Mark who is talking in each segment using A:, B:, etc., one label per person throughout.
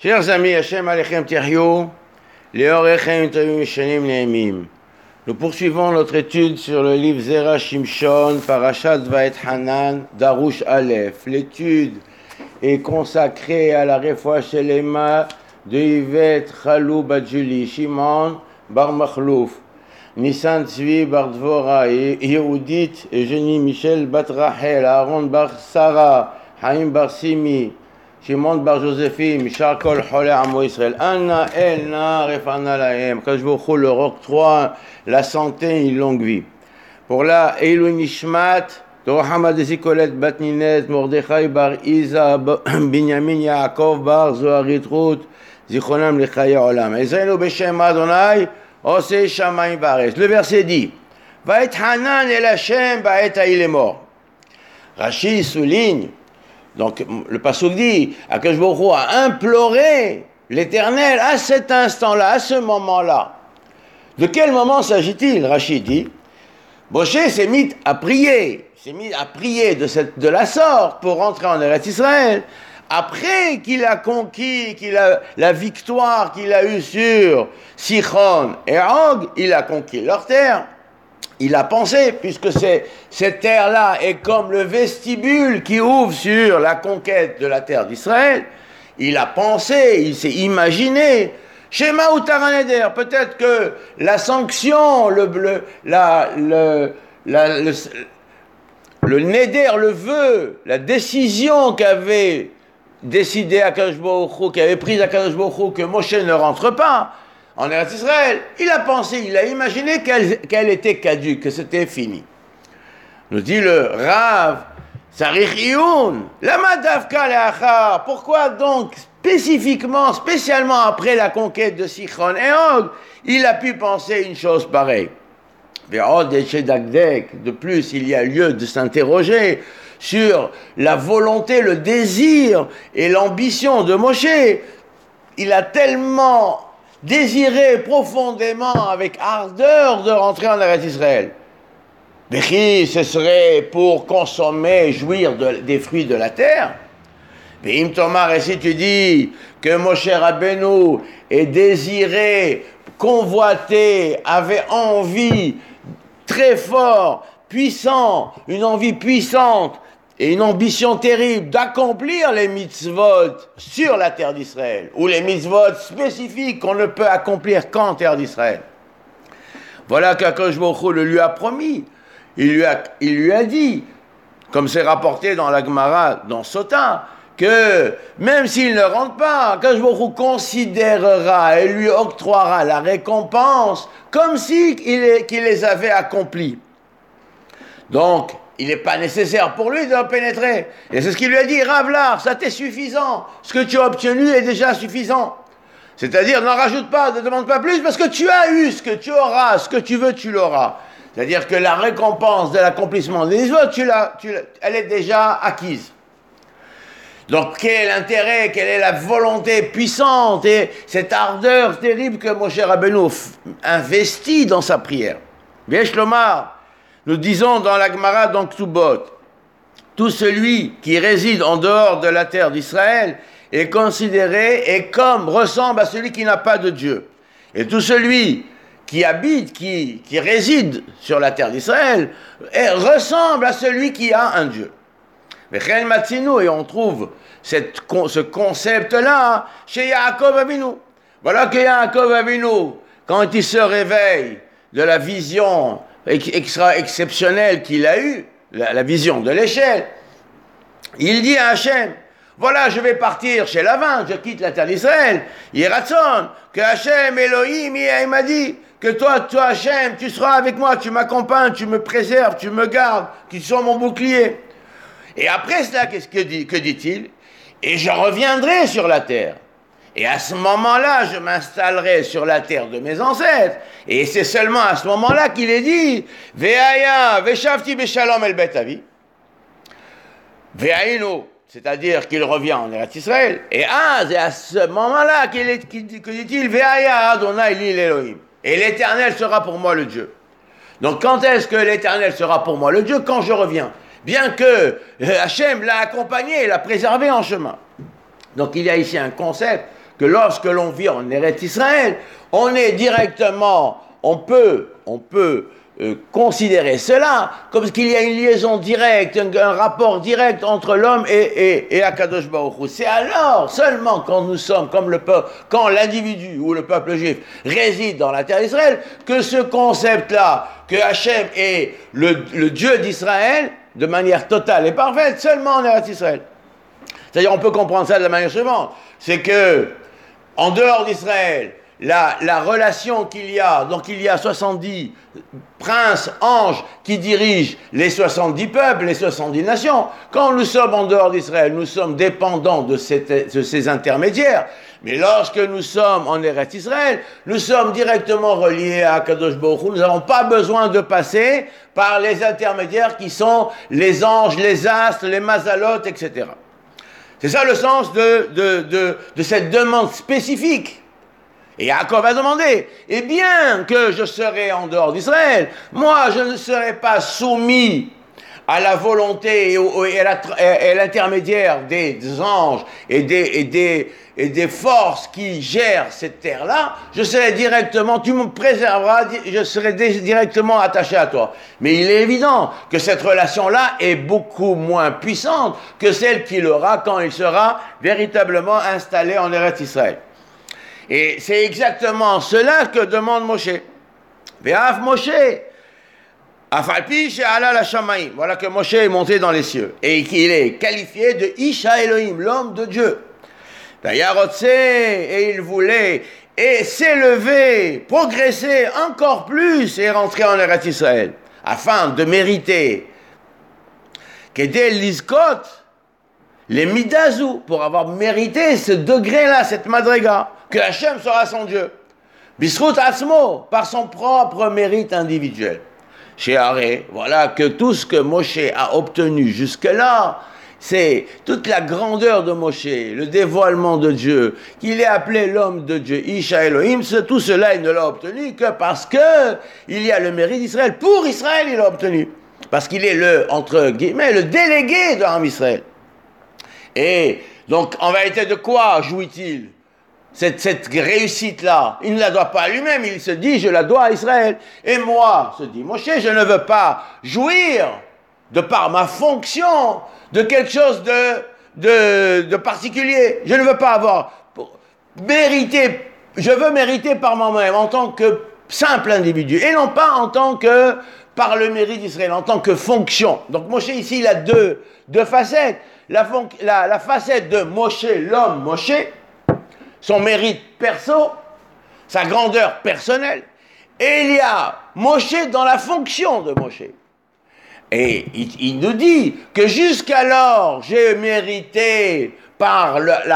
A: Chers amis, Hashem Alechem Tiryou, Leorechem Tayum Shanim Neemim. Nous poursuivons notre étude sur le livre Zera Shimshon, Parashat Vaet Hanan, Darush Aleph. L'étude est consacrée à la Refoua Shelema de Yvette Chalou Badjuli, Shimon Bar Machlouf, Nissan Tzvi Bar Dvora, Yehudit Eugénie Michel Bat Rachel, Aaron Bar Sarah, Haim Bar Simi, Shimon Bar Joséphine, Mishar Kol Cholé Amo Israël, Anna Elna Refana Lahem, que je vous leur octroie la santé et une longue vie. Pour la Eilu Nishmat, Rohama de Zikolet Batninez, Mordechai Bar Isa, Binyamin Yaakov Bar Zoharit Ruth, Zichronam Lechaya Olam. Ezraïlu Beshem Adonai, Ose Shamayim Bares. Le verset dit, Vaet Hanan el Hashem, Vaet il est mort. Rashi souligne, donc le pasuk dit, Akadosh Baruch Hu a imploré l'Éternel à cet instant-là, à ce moment-là. De quel moment s'agit-il? Rashi dit, Moshe s'est mis à prier de la sorte pour rentrer en Eretz Israël. Après qu'il a conquis, la victoire qu'il a eue sur Sichon et Og, il a conquis leur terre. Il a pensé, puisque cette terre-là est comme le vestibule qui ouvre sur la conquête de la terre d'Israël, il a pensé, il s'est imaginé, Shema ou Taraneder, peut-être que la sanction, le neder, le vœu, la décision qu'avait décidé Akadosh Baruch Hu, qu'avait prise Akadosh Baruch Hu, que Moshe ne rentre pas en Eretz Israël, il a pensé, il a imaginé qu'elle était caduque, que c'était fini. Nous dit le Rav, Sarich Iyun, Lama Davka Leachar, pourquoi donc spécialement après la conquête de Sichon et Og, il a pu penser une chose pareille. De plus, il y a lieu de s'interroger sur la volonté, le désir et l'ambition de Moshe. Il a tellement désiré profondément, avec ardeur, de rentrer en Eretz Israël. Mais ce serait pour consommer, jouir des fruits de la terre. Mais Tomar, et si tu dis que Moshe Rabbeinu est désiré, convoité, avait envie très fort, puissant, une envie puissante et une ambition terrible d'accomplir les mitzvot sur la terre d'Israël, ou les mitzvot spécifiques qu'on ne peut accomplir qu'en terre d'Israël. Voilà qu'Akadosh Baruch Hu le lui a promis. Il lui a dit, comme c'est rapporté dans la Gemara, dans Sota, que même s'il ne rentre pas, Akadosh Baruch Hu considérera et lui octroiera la récompense comme si qu'il les avait accomplis. Donc, il n'est pas nécessaire pour lui de pénétrer. Et c'est ce qu'il lui a dit, Ravlar, ça t'est suffisant. Ce que tu as obtenu est déjà suffisant. C'est-à-dire, n'en rajoute pas, ne demande pas plus, parce que tu as eu ce que tu auras, ce que tu veux, tu l'auras. C'est-à-dire que la récompense de l'accomplissement des autres, elle est déjà acquise. Donc, quel est l'intérêt, quelle est la volonté puissante et cette ardeur terrible que Moshe Rabbeinu investit dans sa prière. V'yesh lomar, nous disons dans la Gemara, dans Ktubot, tout celui qui réside en dehors de la terre d'Israël est considéré et ressemble à celui qui n'a pas de Dieu. Et tout celui qui habite, qui réside sur la terre d'Israël, ressemble à celui qui a un Dieu. Et on trouve ce concept-là chez Yaakov Avinu. Voilà que Yaakov Avinu, quand il se réveille de la vision exceptionnelle qu'il a eue, la vision de l'échelle, il dit à Hachem, voilà, je vais partir chez Lavan, je quitte la terre d'Israël. Yeratzon, que Hachem, Elohim, il m'a dit que toi Hachem, tu seras avec moi, tu m'accompagnes, tu me préserves, tu me gardes, tu sois mon bouclier. Et après cela, que dit-il? Et je reviendrai sur la terre. Et à ce moment-là, je m'installerai sur la terre de mes ancêtres. Et c'est seulement à ce moment-là qu'il est dit Ve'aya, ve'shavti be'shalom el bet avi. Ve'ainu, c'est-à-dire qu'il revient en Eretz Israël. Et c'est à ce moment-là que dit-il Ve'aya Adonai li l'Elohim. Et l'Éternel sera pour moi le Dieu. Donc quand est-ce que l'Éternel sera pour moi le Dieu? Quand je reviens. Bien que Hachem l'a accompagné et l'a préservé en chemin. Donc il y a ici un concept que lorsque l'on vit en Eretz Israël, on est directement, on peut considérer cela comme qu'il y a une liaison directe, un rapport direct entre l'homme et Akadosh Baruch Hu. C'est alors seulement quand nous sommes comme le peuple, quand l'individu ou le peuple juif réside dans la terre d'Israël, que ce concept-là, que Hachem est le Dieu d'Israël, de manière totale et parfaite, seulement en Eretz Israël. C'est-à-dire, on peut comprendre ça de la manière suivante, c'est que en dehors d'Israël, la relation qu'il y a, donc il y a 70 princes, anges qui dirigent les 70 peuples, les 70 nations. Quand nous sommes en dehors d'Israël, nous sommes dépendants de ces intermédiaires. Mais lorsque nous sommes en Eretz Israël, nous sommes directement reliés à Kadosh Baruch Hu. Nous n'avons pas besoin de passer par les intermédiaires qui sont les anges, les astres, les mazalot, etc. C'est ça le sens de cette demande spécifique. Et Yaakov a demandé, et bien que je serai en dehors d'Israël, moi je ne serai pas soumis à la volonté et à l'intermédiaire des anges et des forces qui gèrent cette terre-là, je serai directement, tu me préserveras, je serai directement attaché à toi. Mais il est évident que cette relation-là est beaucoup moins puissante que celle qu'il aura quand il sera véritablement installé en Eretz Israël. Et c'est exactement cela que demande Moshe. Ve'af Moshe, afalpi she'ala la shamaim. Voilà que Moshe est monté dans les cieux et qu'il est qualifié de Isha Elohim, l'homme de Dieu. Vayarotse, et il voulait et s'élever, progresser encore plus et rentrer en Eretz Israël afin de mériter Kedel Lizkot les midazou, pour avoir mérité ce degré-là, cette madriga, que Hachem sera son Dieu. Bisrout Asmo, par son propre mérite individuel. Chez Haré, voilà que tout ce que Moshe a obtenu jusque-là, c'est toute la grandeur de Moshe, le dévoilement de Dieu, qu'il est appelé l'homme de Dieu, Isha Elohim, tout cela il ne l'a obtenu que parce que il y a le mérite d'Israël. Pour Israël, il l'a obtenu. Parce qu'il est entre guillemets, le délégué de l'homme Israël. Et donc, en vérité, de quoi jouit-il cette réussite-là? Il ne la doit pas à lui-même, il se dit, je la dois à Israël. Et moi, se dit Moshe, je ne veux pas jouir, de par ma fonction, de quelque chose de particulier. Je ne veux pas avoir mérité, je veux mériter par moi-même, en tant que simple individu, et non pas en tant que, par le mérite d'Israël, en tant que fonction. Donc Moshe, ici, il a deux facettes. La facette de Moshe, l'homme Moshe, son mérite perso, sa grandeur personnelle, et il y a Moshe dans la fonction de Moshe. Et il nous dit que jusqu'alors, j'ai mérité par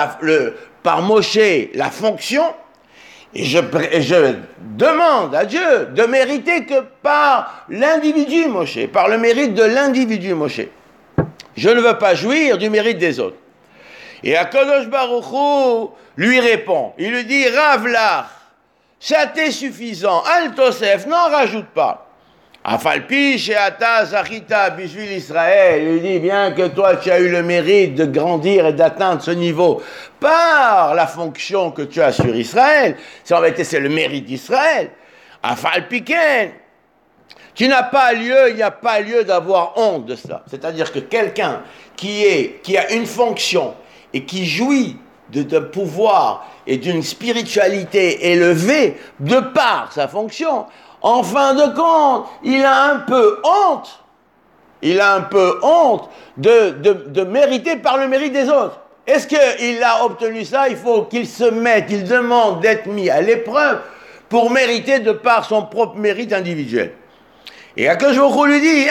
A: Moshe la fonction, et je demande à Dieu de mériter que par l'individu Moshe, par le mérite de l'individu Moshe. Je ne veux pas jouir du mérite des autres. Et Akadosh Baruch Hu lui répond, il lui dit, Ravlach, ça t'est suffisant, Al Tosef, n'en rajoute pas. Afalpi she'ata zachita bishvil Israël, il lui dit, bien que toi tu as eu le mérite de grandir et d'atteindre ce niveau par la fonction que tu as sur Israël, en vérité c'est le mérite d'Israël, Afalpi ken, il n'y a pas lieu d'avoir honte de cela. C'est-à-dire que quelqu'un qui a une fonction et qui jouit de pouvoir et d'une spiritualité élevée de par sa fonction, en fin de compte, il a un peu honte. Il a un peu honte de mériter par le mérite des autres. Est-ce qu'il a obtenu ça? Il faut qu'il se mette, il demande d'être mis à l'épreuve pour mériter de par son propre mérite individuel. Et Akadosh Baruch Hu lui dit,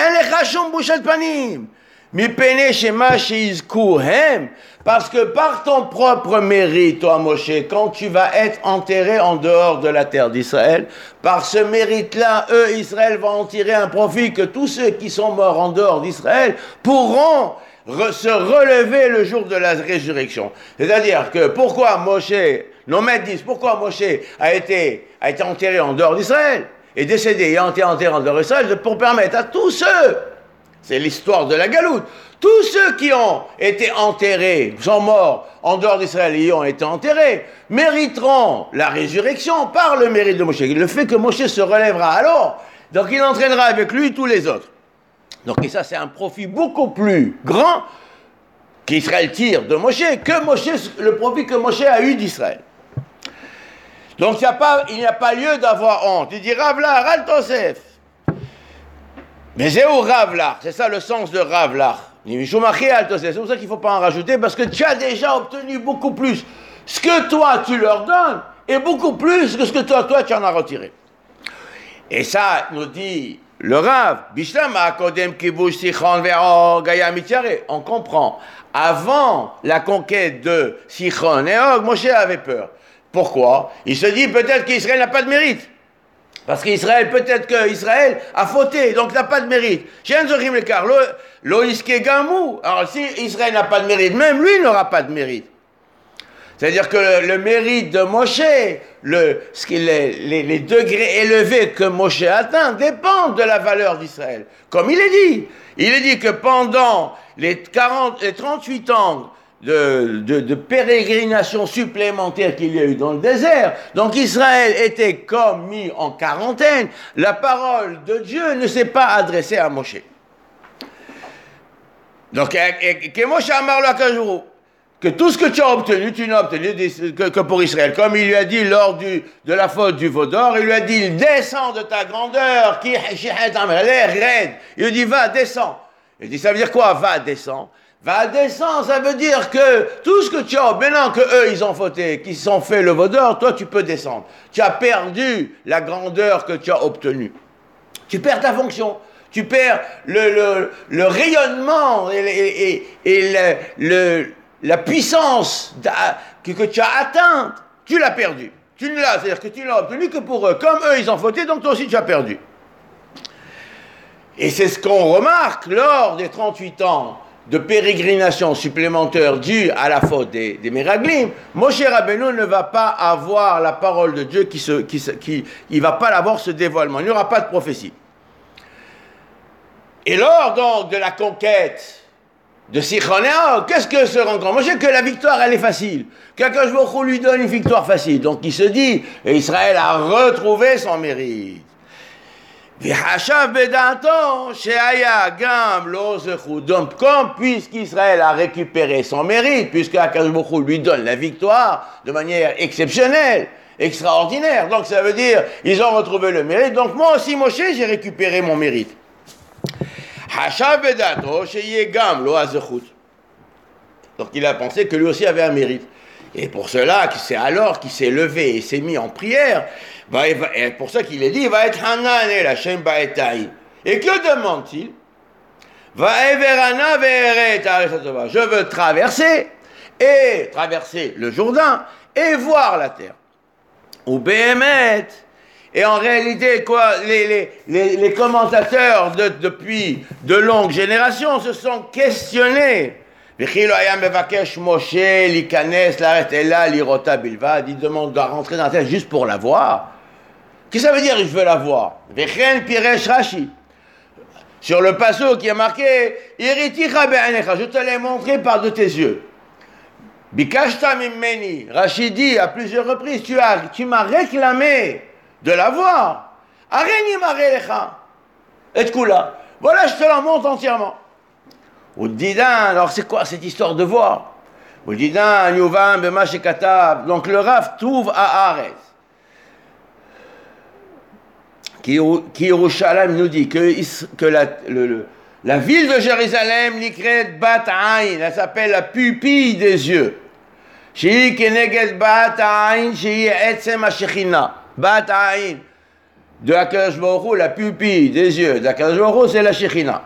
A: parce que par ton propre mérite, toi Moshe, quand tu vas être enterré en dehors de la terre d'Israël, par ce mérite-là, Israël va en tirer un profit que tous ceux qui sont morts en dehors d'Israël pourront se relever le jour de la résurrection. C'est-à-dire que pourquoi Moshe, nos maîtres disent, pourquoi Moshe a été enterré en dehors d'Israël et décédé et enterré en dehors d'Israël, pour permettre à tous ceux, c'est l'histoire de la galoute, Tous ceux qui ont été enterrés, sont morts en dehors d'Israël et ont été enterrés, mériteront la résurrection par le mérite de Moshe. Le fait que Moshe se relèvera alors, donc il entraînera avec lui tous les autres. Donc et ça c'est un profit beaucoup plus grand qu'Israël tire de Moshe, le profit que Moshe a eu d'Israël. Donc il n'y a pas lieu d'avoir honte. Il dit Ravlar, Al Tosef. Mais c'est où Ravlar? C'est ça le sens de Ravlar. C'est pour ça qu'il ne faut pas en rajouter, parce que tu as déjà obtenu beaucoup plus. Ce que toi tu leur donnes est beaucoup plus que ce que toi tu en as retiré. Et ça nous dit le Rav, on comprend. Avant la conquête de Sichon et Og, Moshe avait peur. Pourquoi? Il se dit peut-être qu'Israël n'a pas de mérite. Parce peut-être qu'Israël a fauté, donc n'a pas de mérite. Alors si Israël n'a pas de mérite, même lui n'aura pas de mérite. C'est-à-dire que le mérite de Moshe, les degrés élevés que Moshe atteint dépendent de la valeur d'Israël. Comme il est dit que pendant les 38 ans de pérégrination supplémentaire qu'il y a eu dans le désert, donc Israël était comme mis en quarantaine, la parole de Dieu ne s'est pas adressée à Moshe. Donc, que Moshe Amar Akajourou, que tout ce que tu as obtenu, tu n'as obtenu que pour Israël. Comme il lui a dit lors de la faute du veau d'or, il lui a dit, descends de ta grandeur, qui l'air raide. Il lui dit, va, descends. Il dit, ça veut dire quoi, va, descends? Va, descends, ça veut dire que tout ce que tu as, maintenant que eux, ils ont fauté, qu'ils se sont fait le veau d'or, toi, tu peux descendre. Tu as perdu la grandeur que tu as obtenue. Tu perds ta fonction. Tu perds le rayonnement et la puissance que tu as atteinte. Tu l'as perdue. C'est-à-dire que tu ne l'as obtenue que pour eux. Comme eux, ils ont fauté, donc toi aussi, tu as perdu. Et c'est ce qu'on remarque lors des 38 ans de pérégrination supplémentaire due à la faute des Méraglim. Moshe Rabbeinu ne va pas avoir la parole de Dieu il va pas avoir ce dévoilement. Il n'y aura pas de prophétie. Et lors donc de la conquête de Sichon et Og, qu'est-ce que se rencontre? Moshe, que la victoire elle est facile. Qu'Akadosh Baruch Hu lui donne une victoire facile. Donc il se dit, Israël a retrouvé son mérite. Donc, comme puisqu'Israël a récupéré son mérite, puisque Akadosh Baruch Hu lui donne la victoire de manière exceptionnelle, extraordinaire, donc ça veut dire ils ont retrouvé le mérite. Donc moi aussi, Moshe, j'ai récupéré mon mérite. Donc il a pensé que lui aussi avait un mérite. Et pour cela, c'est alors qu'il s'est levé et s'est mis en prière. Et pour ça qu'il est dit, va être Hanan el Hashem ba'etai. Et que demande-t-il? Je veux traverser le Jourdain et voir la terre. Ou Béhémet. Et en réalité, quoi, les commentateurs depuis de longues générations se sont questionnés. Il demande de rentrer dans la terre juste pour la voir. Qu'est-ce que ça veut dire, je veux la voir? Sur le passage qui est marqué, je te l'ai montré par de tes yeux. Rashi dit à plusieurs reprises, tu m'as réclamé de la voir. Et Kula. Voilà, je te la montre entièrement. Alors c'est quoi cette histoire de voir? Donc le Rav trouve à Arez. Qui Yerushalayim nous dit que la ville de Jérusalem, Nikret Bat Ain, elle s'appelle la pupille des yeux. Shehi Keneged Bat Ain, Shehi Etzem HaShechina. Bat Ain, de Akadosh Baruch Hu, la pupille des yeux d'Akadosh Baruch Hu, c'est la Shechina.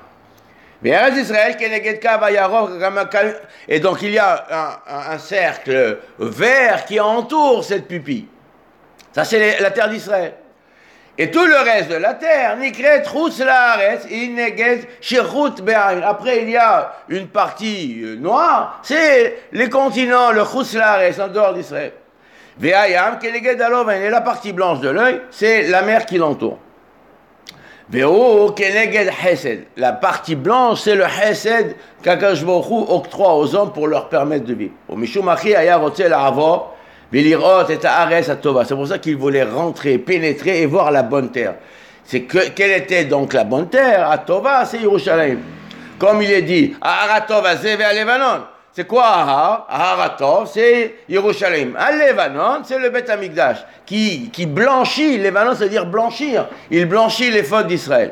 A: Et donc il y a un cercle vert qui entoure cette pupille. Ça c'est la terre d'Israël. Et tout le reste de la terre, Nikret Chutz Laaretz, Ineged Shechut Be'ain. Après il y a une partie noire, c'est les continents, le Chutz Laaretz en dehors d'Israël. Ve'ayam Keneged Aloven, et la partie blanche de l'œil, c'est la mer qui l'entoure. Veo keneged chesed. La partie blanche, c'est le chesed qu'Akadosh Baruch Hu octroie aux hommes pour leur permettre de vivre. C'est pour ça qu'il voulait rentrer, pénétrer et voir la bonne terre. Quelle était donc la bonne terre? Atova, c'est Yerushalayim. Comme il est dit, Aharatov, Azeve à Levanon. C'est quoi Ahar? Aharatov, c'est Yerushalayim. À Levanon, c'est le Beth Amikdash qui blanchit. Levanon, c'est-à-dire blanchir. Il blanchit les fautes d'Israël.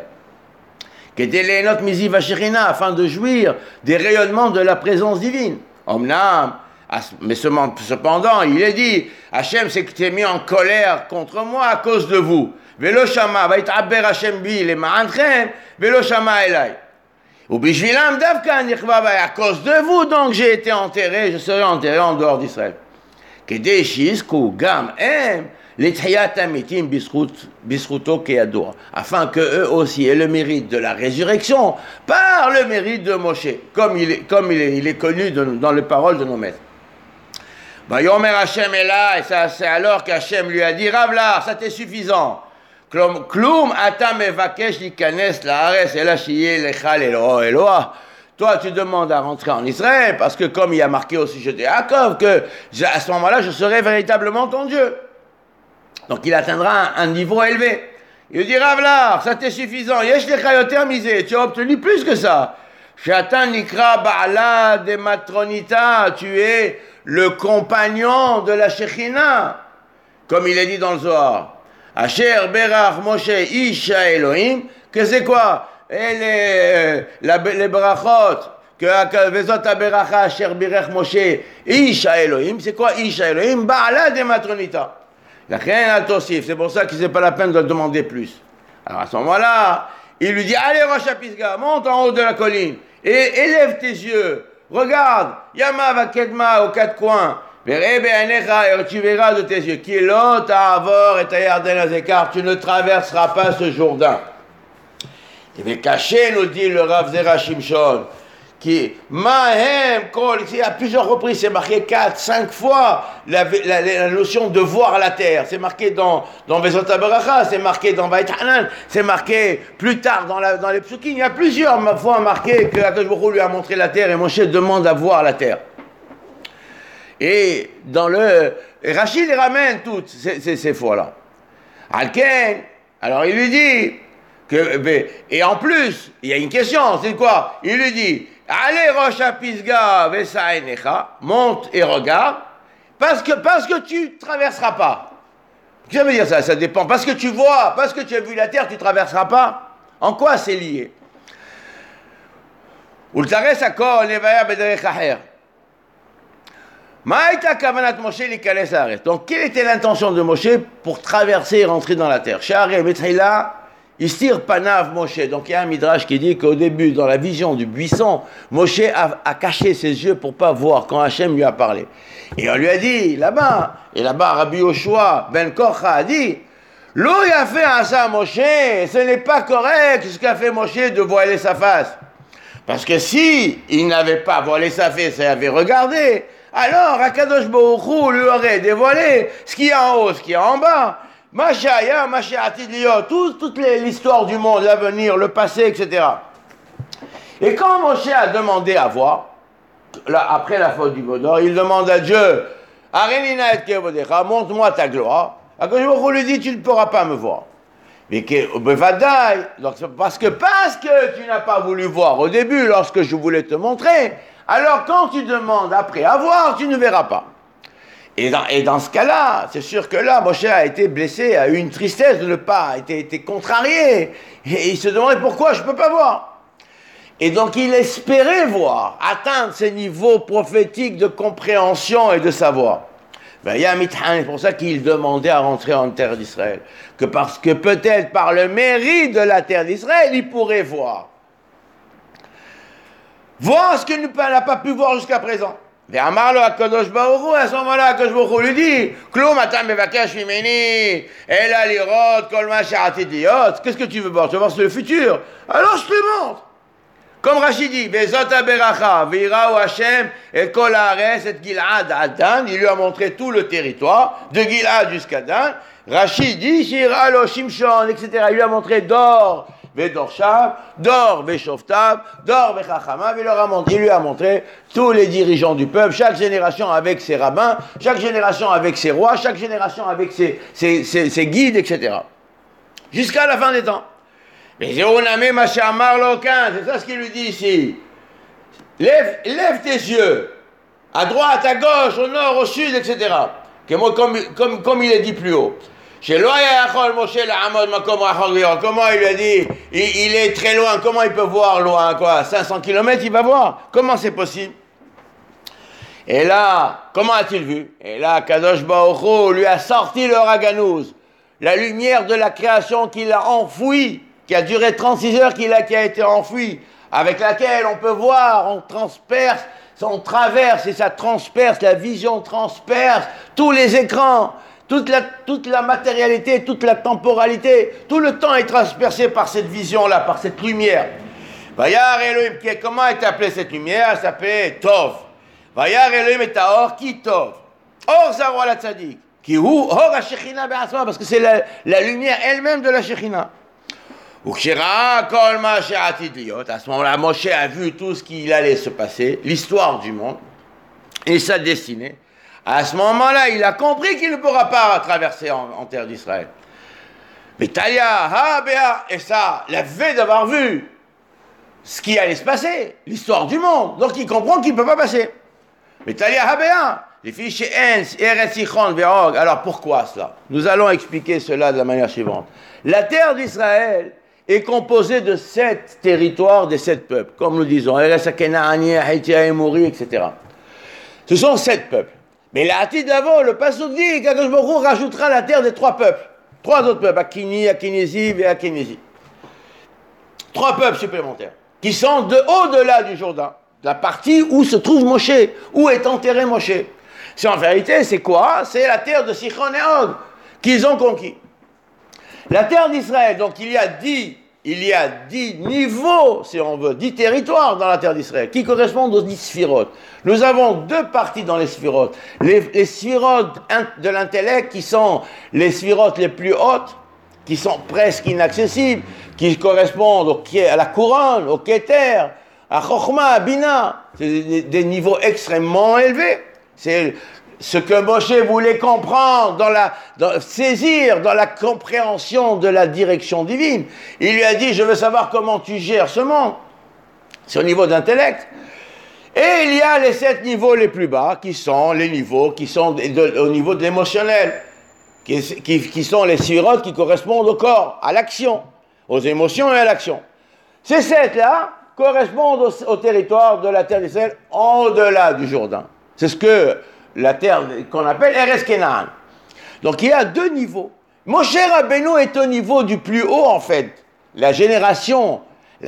A: Afin de jouir des rayonnements de la présence divine. Omnam, mais cependant, il est dit, Hachem s'est mis en colère contre moi à cause de vous. Velo shama, va yit'aber Hachem bi le ma'anchem, velo shama elai. Ou bishvilam davka nichva, à cause de vous, donc j'ai été enterré, je serai enterré en dehors d'Israël. Kedei shizku gam em, l'etchiyat amitim bisruto keyadour, afin que eux aussi aient le mérite de la résurrection par le mérite de Moshe, comme il est connu dans les paroles de nos maîtres. Yomer Hachem est là, et ça, c'est alors qu'Hachem lui a dit, Ravlar, ça t'est suffisant. Klum atam evakesh likanes laaretz ela shiye lecha Eloah. Toi, tu demandes à rentrer en Israël, parce que comme il y a marqué au sujet de Yaakov, que à ce moment-là, je serai véritablement ton Dieu. Donc il atteindra un niveau élevé. Il dit, Ravlar, ça t'est suffisant. Yesh lecha yoter misé, tu as obtenu plus que ça. Shatan nikra ba'ala de matronita, tu es le compagnon de la Shekhinah, comme il est dit dans le Zohar. Asher berach Moshe isha Elohim, que c'est quoi? Et les brachot, que vezot aberacha asher berach Moshe isha Elohim, c'est quoi isha Elohim? Ba'ala de matronita. La reine al tosif, c'est pour ça que c'est pas la peine de le demander plus. Alors à ce moment-là, il lui dit, allez Rosh Pisgah, monte en haut de la colline, et élève tes yeux, regarde, Yama va Kedma aux quatre coins, et tu verras de tes yeux, Kilot Avor et Yarden Azekar, tu ne traverseras pas ce Jourdain. Il va cacher, nous dit le Rav Zera Shimshon, qui Mahem Kol, ici à plusieurs reprises, c'est marqué 4, 5 fois la notion de voir la terre. C'est marqué dans Vezot HaBeracha, c'est marqué dans Vayit Hanan, c'est marqué plus tard dans les Psukim. Il y a plusieurs fois marqué que Akadosh Baruch Hu lui a montré la terre et Moshe demande à voir la terre. Et Rachid les ramène toutes ces fois-là. Alken, alors il lui dit et en plus, il y a une question, c'est quoi? Il lui dit, allez Rosh Pisgah Vesa'enecha, monte et regarde, parce que tu traverseras pas. Qu'est-ce que ça veut dire ça? Ça dépend. Parce que tu vois, parce que tu as vu la terre, tu traverseras pas. En quoi c'est lié? Ultares akol nevaya bederech acher. Donc, quelle était l'intention de Moshe pour traverser et rentrer dans la terre? Istir panav Moshe. Donc, il y a un midrash qui dit qu'au début, dans la vision du buisson, Moshe a caché ses yeux pour pas voir quand Hachem lui a parlé. Et on lui a dit, là-bas, Rabbi Yoshua ben Korcha a dit, l'eau a fait un ça Moshe, ce n'est pas correct ce qu'a fait Moshe de voiler sa face. Parce que si il n'avait pas voilé sa face et avait regardé, alors Akadosh Baruch Hu lui aurait dévoilé ce qu'il y a en haut, ce qu'il y a en bas. Mashaya, Mashiatid Liot, toute l'histoire du monde, l'avenir, le passé, etc. Et quand Moshe a demandé à voir, là, après la faute du Vaudor, il demande à Dieu, Arenina et Kevodecha, montre-moi ta gloire. Akadosh Baruch Hu lui dit, tu ne pourras pas me voir. Mais donc parce que tu n'as pas voulu voir au début, lorsque je voulais te montrer, alors quand tu demandes après à voir, tu ne verras pas. Et dans ce cas-là, c'est sûr que là, Moshe a été blessé, a eu une tristesse de ne pas, a été contrarié. Et il se demandait pourquoi je ne peux pas voir. Et donc il espérait voir, atteindre ces niveaux prophétiques de compréhension et de savoir. Il y a un mithan, c'est pour ça qu'il demandait à rentrer en terre d'Israël. Parce que peut-être par le mérite de la terre d'Israël, il pourrait voir. Voir ce qu'il n'a pas pu voir jusqu'à présent. Et Amarlo à Kadosh Baruch Hu, à ce moment-là, Kadosh Baruch Hu lui dit, Klum atam mevakesh mimeni, ela lirot kol ma she'atid liot. Qu'est-ce que tu veux voir? Tu veux voir le futur? Alors je te montre. Comme Rachid dit, Vezot haberacha, ve'irau Hashem, et kol haaretz, et Gilad ad Dan, il lui a montré tout le territoire, de Gilad jusqu'à Dan. Rachid dit, Shira lo Shimshon, etc. Il lui a montré d'or, Vedorshav, Dor Veshoftav, Dor Vechachamav. Il lui a montré tous les dirigeants du peuple, chaque génération avec ses rabbins, chaque génération avec ses rois, chaque génération avec ses guides, etc. Jusqu'à la fin des temps. Mais c'est ça ce qu'il lui dit ici. Lève tes yeux, à droite, à gauche, au nord, au sud, etc. Comme il est dit plus haut. Comment il lui a dit, il est très loin, comment il peut voir loin, quoi, 500 km, il va voir. Comment c'est possible? Et là, comment a-t-il vu? Et là, Kadosh Baruch Hu lui a sorti le Raganouz, la lumière de la création qu'il a enfouie, qui a duré 36 heures, qui a été enfouie, avec laquelle on peut voir, on transperce, on traverse et ça transperce, la vision transperce tous les écrans, toute la matérialité, toute la temporalité, tout le temps est transpercé par cette vision-là, par cette lumière. Vayar Elohim, comment est appelée cette lumière? Elle s'appelait Tov. Vayar Elohim et Taor, qui Tov? Or Zaro la Tzadik, qui ou Or la Shechina Be'asma, parce que c'est la lumière elle-même de la Shechina. À ce moment-là, Moshe a vu tout ce qu'il allait se passer, l'histoire du monde et sa destinée. À ce moment-là, il a compris qu'il ne pourra pas traverser en terre d'Israël. Mais Talia, et ça, la veille d'avoir vu ce qui allait se passer, l'histoire du monde, donc il comprend qu'il ne peut pas passer. Mais Talia, les fiches Ens, Eretz Sichon, Verog. Alors pourquoi cela? Nous allons expliquer cela de la manière suivante. La terre d'Israël est composée de 7 territoires, des 7 peuples, comme nous disons, Eretz Kenaani, Haïtia, Emouri, etc. Ce sont 7 peuples. Mais la Hatid d'avant, le Passouk dit qu'Akadosh Baruch Hu rajoutera la terre des 3 peuples. 3 autres peuples, Akini, Akinesi et Akinesi. 3 peuples supplémentaires, qui sont au-delà du Jourdain, la partie où se trouve Moshe, où est enterré Moshe. C'est en vérité, c'est quoi? C'est la terre de Sichon et Og, qu'ils ont conquis. La terre d'Israël, donc il y a 10 niveaux, si on veut, 10 territoires dans la terre d'Israël, qui correspondent aux 10 sphirotes. Nous avons 2 parties dans les sphirotes. Les sphirotes de l'intellect, qui sont les sphirotes les plus hautes, qui sont presque inaccessibles, qui correspondent à la couronne, au Keter, à Chochma, à Bina. C'est des niveaux extrêmement élevés. C'est ce que Moshe voulait comprendre, saisir dans la compréhension de la direction divine. Il lui a dit, je veux savoir comment tu gères ce monde. C'est au niveau d'intellect. Et il y a les 7 niveaux les plus bas, qui sont les niveaux qui sont au niveau de l'émotionnel, qui sont les sphirotes qui correspondent au corps, à l'action, aux émotions et à l'action. Ces 7-là correspondent au territoire de la terre d'Israël, au-delà du Jourdain. C'est ce que la terre qu'on appelle Eretz Kenaan. Donc il y a 2 niveaux. Moshe Rabbeinu est au niveau du plus haut en fait. La génération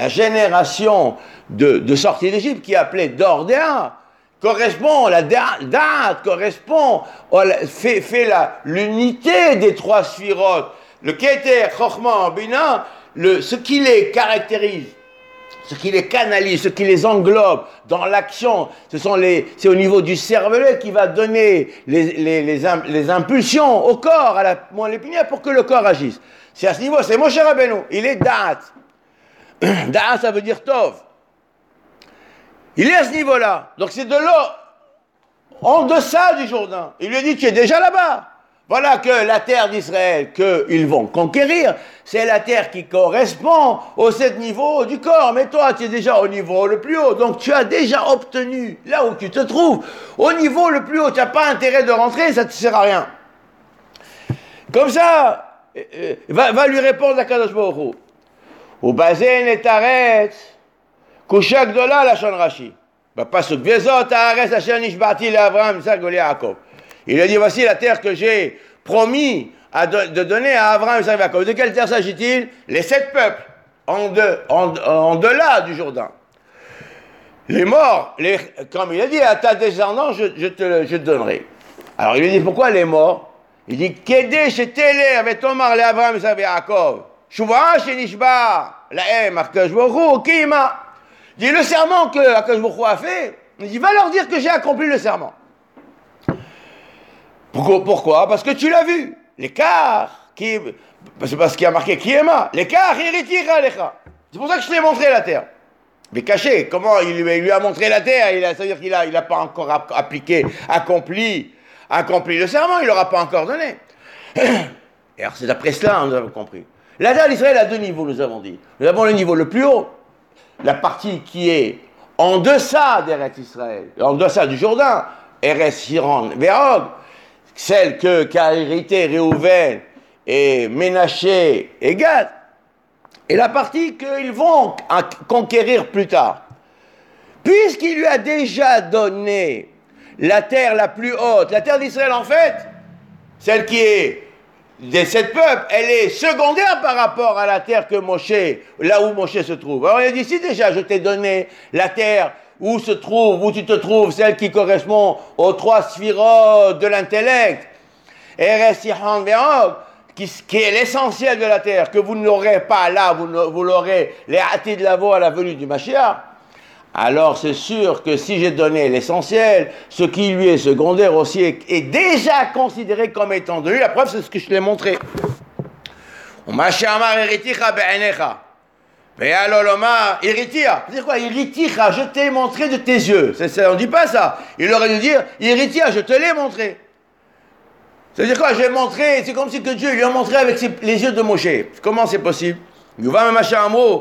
A: de sortie d'Égypte qui est appelée Dordéa correspond, la date correspond, fait l'unité des 3 sphirotes. Le Keter, Chochma, Bina, ce qui les caractérise, ce qui les canalise, ce qui les englobe dans l'action, c'est au niveau du cervelet qui va donner les impulsions au corps, à la moelle épinière pour que le corps agisse. C'est à ce niveau, c'est Moshe Rabbeinu, il est Da'at. Da'at, ça veut dire Tov. Il est à ce niveau-là, donc c'est de l'eau en deçà du Jourdain. Il lui a dit, tu es déjà là-bas. Voilà que la terre d'Israël qu'ils vont conquérir, c'est la terre qui correspond aux 7 niveaux du corps. Mais toi, tu es déjà au niveau le plus haut, donc tu as déjà obtenu, là où tu te trouves, au niveau le plus haut. Tu n'as pas intérêt de rentrer, ça ne te sert à rien. Comme ça, va lui répondre à Kadosh Baruch Hu. Ou bazen et taretz, kushak dola la shon Rashi. Pasuk vezot haaretz asher nishba'ti le'Avraham, Yitzhak ve Yaakov. Il a dit, voici la terre que j'ai promis de donner à Abraham et Jacob. De quelle terre s'agit-il? Les 7 peuples, en delà du Jourdain. Les morts, comme il a dit, à ta descendance, je te donnerai. Alors il lui dit, pourquoi les morts? Il dit, Kedé chetele avec Omar le Abraham et Jacob. Shuvah shenishba lahem Akadosh Baruch Hu kima. Il dit, le serment que Akadosh Baruch Hu a fait, il dit, va leur dire que j'ai accompli le serment. Pourquoi? Parce que tu l'as vu. L'écart c'est parce qu'il y a marqué Kiema, l'écart, c'est pour ça que je t'ai montré la terre. Mais caché, comment il lui a montré la terre? Ça veut dire qu'il n'a pas encore accompli le serment, il ne l'aura pas encore donné. Et alors c'est d'après cela, nous avons compris. La terre d'Israël a deux niveaux, nous avons dit. Nous avons le niveau le plus haut, la partie qui est en deçà d'Eretz Israël, en deçà du Jourdain, Eretz Hiron Verog, celle qu'a hérité Réhouven et Ménaché et Gad, et la partie qu'ils vont conquérir plus tard. Puisqu'il lui a déjà donné la terre la plus haute, la terre d'Israël en fait, celle qui est des 7 peuples, elle est secondaire par rapport à la terre que Moshe, là où Moshe se trouve. Alors il a dit, si déjà je t'ai donné la terre où tu te trouves, celle qui correspond aux 3 sphirotes de l'intellect, Eretz Hiron Verog, qui est l'essentiel de la terre, que vous n'aurez pas là, vous l'aurez les hâtis de lavo à la venue du Mashiach, alors c'est sûr que si j'ai donné l'essentiel, ce qui lui est secondaire aussi est déjà considéré comme étant de lui. La preuve, c'est ce que je l'ai montré. C'est quoi? Iriticha, je t'ai montré de tes yeux. On ne dit pas ça. Il aurait dû dire, Iritia, je te l'ai montré. C'est-à-dire quoi? J'ai montré, c'est comme si que Dieu lui a montré avec les yeux de Moshe. Comment c'est possible? C'est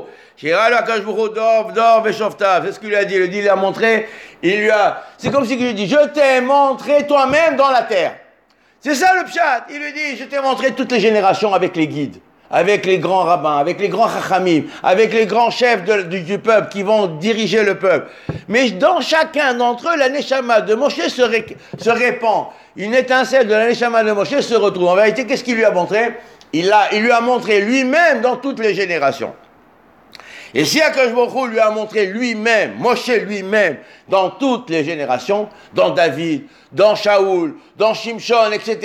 A: ce qu'il lui a dit. Il a montré, c'est comme si il lui dit, je t'ai montré toi-même dans la terre. C'est ça le pshat. Il lui dit, je t'ai montré toutes les générations avec les guides, avec les grands rabbins, avec les grands chachamim, avec les grands chefs du peuple qui vont diriger le peuple. Mais dans chacun d'entre eux, la neshama de Moshe se répand. Une étincelle de la neshama de Moshe se retrouve. En vérité, qu'est-ce qu'il lui a montré? Il lui a montré lui-même dans toutes les générations. Et si Akadosh Baruch Hu lui a montré lui-même, Moshe lui-même, dans toutes les générations, dans David, dans Shaoul, dans Shimshon, etc.,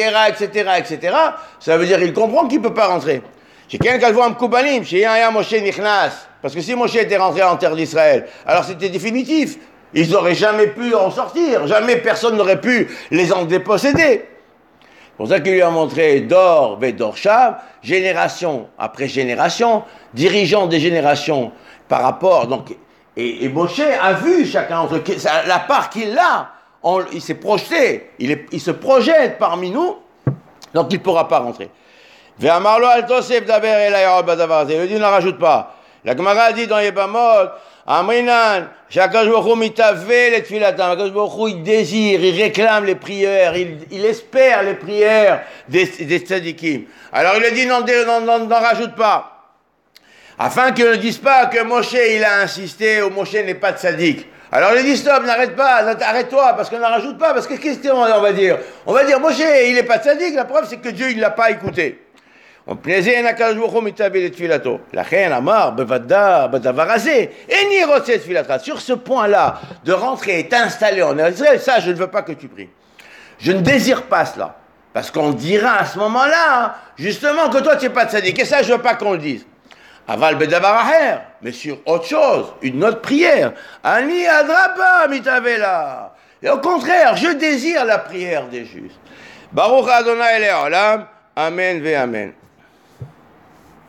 A: ça veut dire qu'il comprend qu'il ne peut pas rentrer. Chez quelqu'un qui voit un Koubalim, chez Yaya Moshe Nichnas, parce que si Moshe était rentré en terre d'Israël, alors c'était définitif. Ils n'auraient jamais pu en sortir, jamais personne n'aurait pu les en déposséder. C'est pour ça qu'il lui a montré Dor Vedorshav, génération après génération, dirigeant des générations par rapport. Donc, et Moshe a vu chacun d'entre eux, la part qu'il a, il s'est projeté, il se projette parmi nous, donc il ne pourra pas rentrer. Ve'amarlo al tosef daber elay od badavar. Il dit, ne rajoute pas. La Gemara dit dans Yebamot, Amrinan, Akadosh Baruch Hu mitaveh les tfilatam. Akadosh Baruch Hu, il désire, il réclame les prières, il espère les prières des tzadikim. Alors il a dit, n'en rajoute pas. Afin qu'ils ne disent pas que Moshe, il a insisté, ou Moshe n'est pas tzadik. Alors il a dit, stop, n'arrête pas, arrête-toi, parce qu'on n'en rajoute pas, parce que qu'est-ce qu'on va dire? On va dire, Moshe, il n'est pas tzadik, la preuve c'est que Dieu, il ne l'a pas écouté. On plaisait un Akadosh Baruch Hu mitaveh tfilato. Lachen amar bevada badavar hazeh eni rotze tfilatra. Sur ce point-là, de rentrer et t'installer en Israël, ça, je ne veux pas que tu pries. Je ne désire pas cela, parce qu'on dira à ce moment-là, justement, que toi tu n'es pas tzaddik. Et ça, je ne veux pas qu'on le dise. Aval bedavar aher, mais sur autre chose, une autre prière. Ani adraba mitavela. Et au contraire, je désire la prière des justes. Baruch Adonai le'olam. Amen ve amen.